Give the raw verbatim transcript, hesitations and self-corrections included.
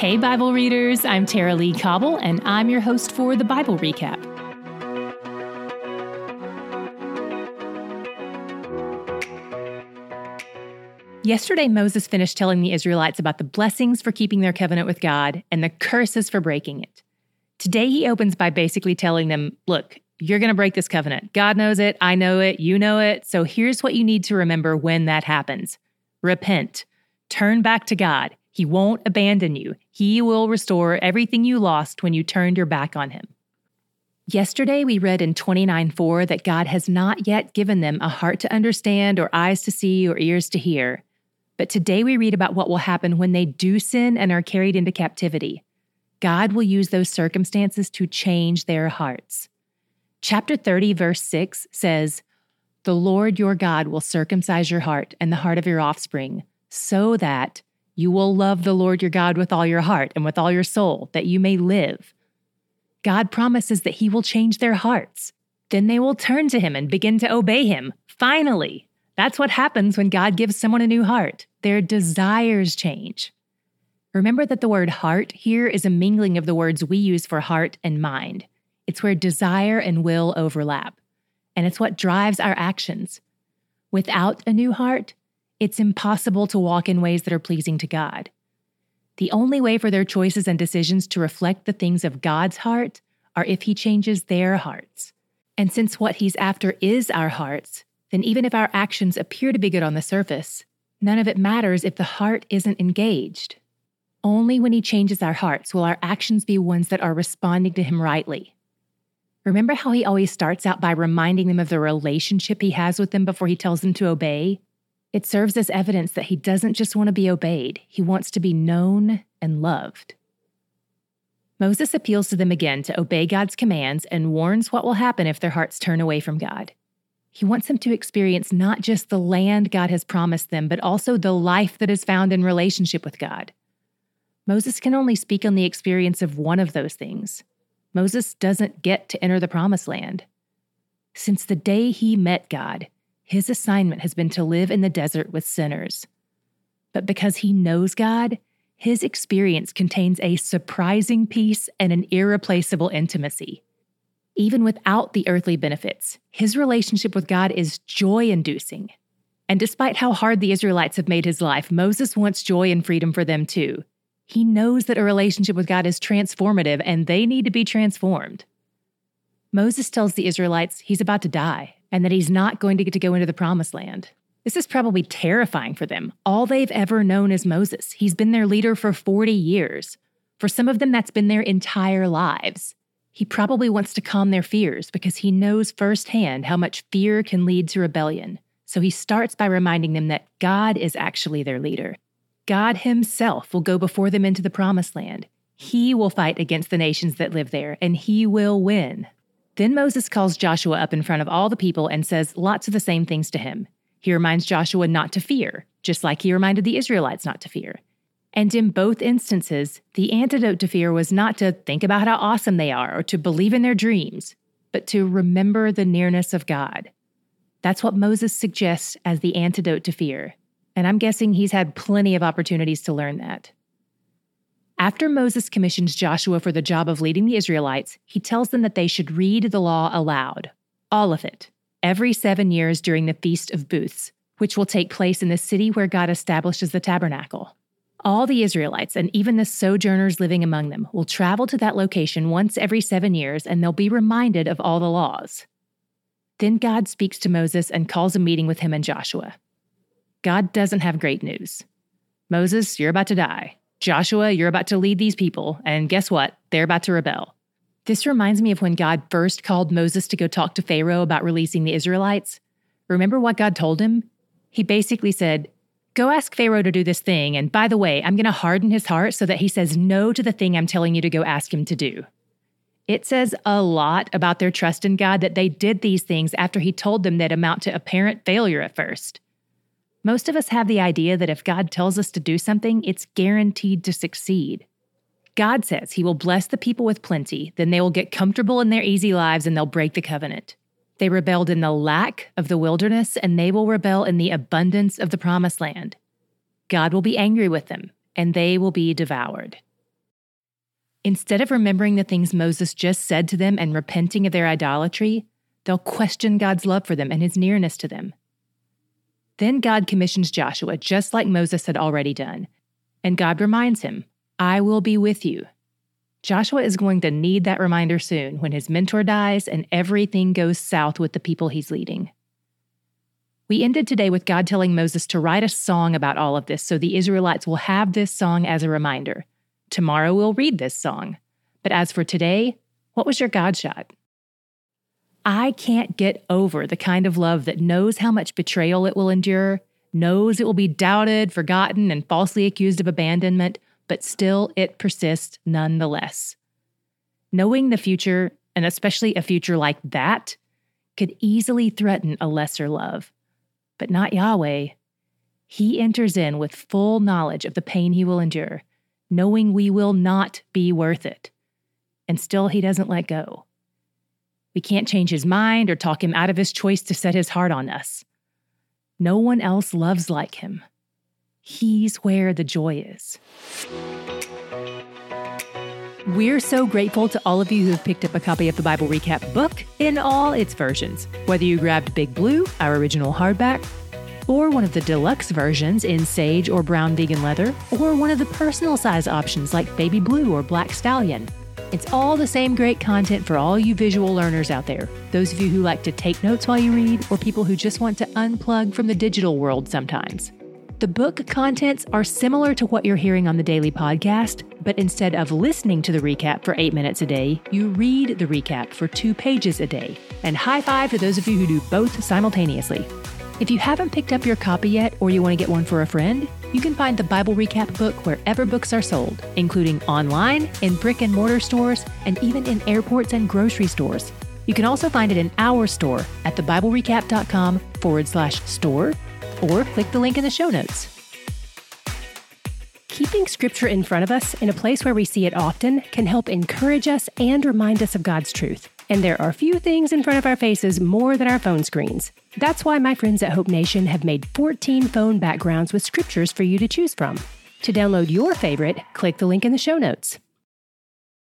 Hey, Bible readers, I'm Tara Lee Cobble, and I'm your host for the Bible Recap. Yesterday, Moses finished telling the Israelites about the blessings for keeping their covenant with God and the curses for breaking it. Today, he opens by basically telling them, look, you're going to break this covenant. God knows it, I know it, you know it, so here's what you need to remember when that happens. Repent. Turn back to God. He won't abandon you. He will restore everything you lost when you turned your back on him. Yesterday, we read in twenty-nine four that God has not yet given them a heart to understand or eyes to see or ears to hear. But today we read about what will happen when they do sin and are carried into captivity. God will use those circumstances to change their hearts. Chapter thirty, verse six says, "The Lord your God will circumcise your heart and the heart of your offspring, so that you will love the Lord your God with all your heart and with all your soul, that you may live." God promises that he will change their hearts. Then they will turn to him and begin to obey him. Finally, that's what happens when God gives someone a new heart. Their desires change. Remember that the word heart here is a mingling of the words we use for heart and mind. It's where desire and will overlap. And it's what drives our actions. Without a new heart, it's impossible to walk in ways that are pleasing to God. The only way for their choices and decisions to reflect the things of God's heart are if he changes their hearts. And since what he's after is our hearts, then even if our actions appear to be good on the surface, none of it matters if the heart isn't engaged. Only when he changes our hearts will our actions be ones that are responding to him rightly. Remember how he always starts out by reminding them of the relationship he has with them before he tells them to obey? It serves as evidence that he doesn't just want to be obeyed, he wants to be known and loved. Moses appeals to them again to obey God's commands and warns what will happen if their hearts turn away from God. He wants them to experience not just the land God has promised them, but also the life that is found in relationship with God. Moses can only speak on the experience of one of those things. Moses doesn't get to enter the promised land. Since the day he met God, his assignment has been to live in the desert with sinners. But because he knows God, his experience contains a surprising peace and an irreplaceable intimacy. Even without the earthly benefits, his relationship with God is joy-inducing. And despite how hard the Israelites have made his life, Moses wants joy and freedom for them too. He knows that a relationship with God is transformative and they need to be transformed. Moses tells the Israelites he's about to die and that he's not going to get to go into the promised land. This is probably terrifying for them. All they've ever known is Moses. He's been their leader for forty years. For some of them, that's been their entire lives. He probably wants to calm their fears because he knows firsthand how much fear can lead to rebellion. So he starts by reminding them that God is actually their leader. God himself will go before them into the promised land. He will fight against the nations that live there, and he will win. Then Moses calls Joshua up in front of all the people and says lots of the same things to him. He reminds Joshua not to fear, just like he reminded the Israelites not to fear. And in both instances, the antidote to fear was not to think about how awesome they are or to believe in their dreams, but to remember the nearness of God. That's what Moses suggests as the antidote to fear. And I'm guessing he's had plenty of opportunities to learn that. After Moses commissions Joshua for the job of leading the Israelites, he tells them that they should read the law aloud, all of it, every seven years during the Feast of Booths, which will take place in the city where God establishes the tabernacle. All the Israelites and even the sojourners living among them will travel to that location once every seven years and they'll be reminded of all the laws. Then God speaks to Moses and calls a meeting with him and Joshua. God doesn't have great news. Moses, you're about to die. Joshua, you're about to lead these people, and guess what? They're about to rebel. This reminds me of when God first called Moses to go talk to Pharaoh about releasing the Israelites. Remember what God told him? He basically said, go ask Pharaoh to do this thing, and by the way, I'm going to harden his heart so that he says no to the thing I'm telling you to go ask him to do. It says a lot about their trust in God that they did these things after he told them they'd amount to apparent failure at first. Most of us have the idea that if God tells us to do something, it's guaranteed to succeed. God says he will bless the people with plenty, then they will get comfortable in their easy lives and they'll break the covenant. They rebelled in the lack of the wilderness, and they will rebel in the abundance of the promised land. God will be angry with them, and they will be devoured. Instead of remembering the things Moses just said to them and repenting of their idolatry, they'll question God's love for them and his nearness to them. Then God commissions Joshua, just like Moses had already done. And God reminds him, I will be with you. Joshua is going to need that reminder soon when his mentor dies and everything goes south with the people he's leading. We ended today with God telling Moses to write a song about all of this so the Israelites will have this song as a reminder. Tomorrow we'll read this song. But as for today, what was your God shot? I can't get over the kind of love that knows how much betrayal it will endure, knows it will be doubted, forgotten, and falsely accused of abandonment, but still it persists nonetheless. Knowing the future, and especially a future like that, could easily threaten a lesser love. But not Yahweh. He enters in with full knowledge of the pain he will endure, knowing we will not be worth it. And still he doesn't let go. We can't change his mind or talk him out of his choice to set his heart on us. No one else loves like him. He's where the joy is. We're so grateful to all of you who have picked up a copy of the Bible Recap book in all its versions. Whether you grabbed Big Blue, our original hardback, or one of the deluxe versions in sage or brown vegan leather, or one of the personal size options like Baby Blue or Black Stallion. It's all the same great content for all you visual learners out there, those of you who like to take notes while you read, or people who just want to unplug from the digital world sometimes. The book contents are similar to what you're hearing on the daily podcast, but instead of listening to the recap for eight minutes a day, you read the recap for two pages a day. And high five to those of you who do both simultaneously. If you haven't picked up your copy yet, or you want to get one for a friend, you can find the Bible Recap book wherever books are sold, including online, in brick and mortar stores, and even in airports and grocery stores. You can also find it in our store at thebiblerecap.com forward slash store, or click the link in the show notes. Keeping Scripture in front of us in a place where we see it often can help encourage us and remind us of God's truth. And there are few things in front of our faces more than our phone screens. That's why my friends at Hope Nation have made fourteen phone backgrounds with scriptures for you to choose from. To download your favorite, click the link in the show notes.